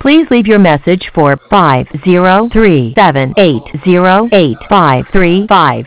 Please leave your message for 503-780-8535.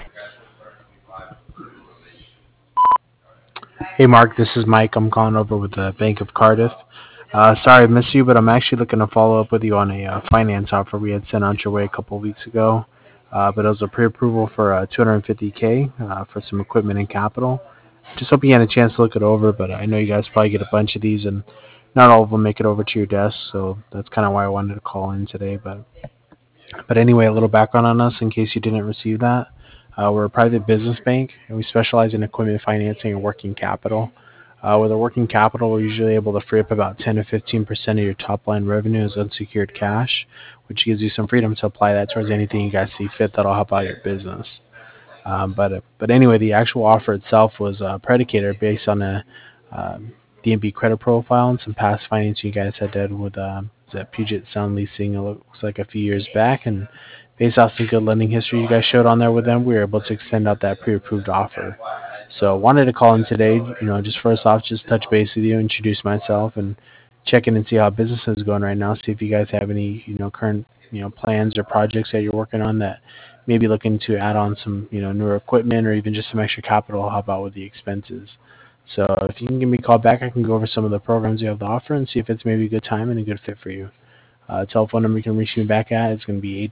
Hey Mark, this is Mike. I'm calling over with the Bank of Cardiff. Sorry I missed you, but I'm actually looking to follow up with you on a finance offer we had sent out your way a couple of weeks ago. But it was a pre-approval for 250K for some equipment and capital. Just hoping you had a chance to look it over, but I know you guys probably get a bunch of these, and not all of them make it over to your desk, so that's kind of why I wanted to call in today. But anyway, a little background on us in case you didn't receive that. We're a private business bank, and we specialize in equipment financing and working capital. With our working capital, we're usually able to free up about 10 to 15% of your top line revenue as unsecured cash, which gives you some freedom to apply that towards anything you guys see fit that'll help out your business. But anyway, the actual offer itself was predicated based on a DNB credit profile and some past financing you guys had done with that Puget Sound Leasing. It looks like a few years back, and based off some good lending history you guys showed on there with them, we were able to extend out that pre-approved offer. So wanted to call in today, just first off, just touch base with you, introduce myself, and check in and see how business is going right now. See if you guys have any, current, plans or projects that you're working on that maybe looking to add on some, newer equipment or even just some extra capital to help out with the expenses. So if you can give me a call back, I can go over some of the programs you have to offer and see if it's maybe a good time and a good fit for you. Telephone number you can reach me back at is going to be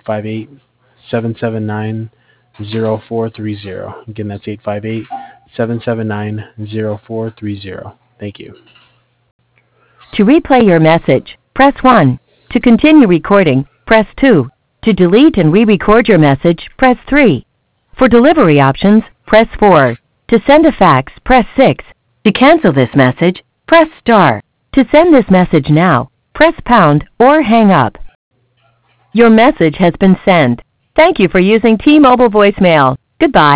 858-779-0430. Again, that's 858-779-0430. Thank you. To replay your message, press 1. To continue recording, press 2. To delete and re-record your message, press 3. For delivery options, press 4. To send a fax, press 6. To cancel this message, press star. To send this message now, press pound or hang up. Your message has been sent. Thank you for using T-Mobile voicemail. Goodbye.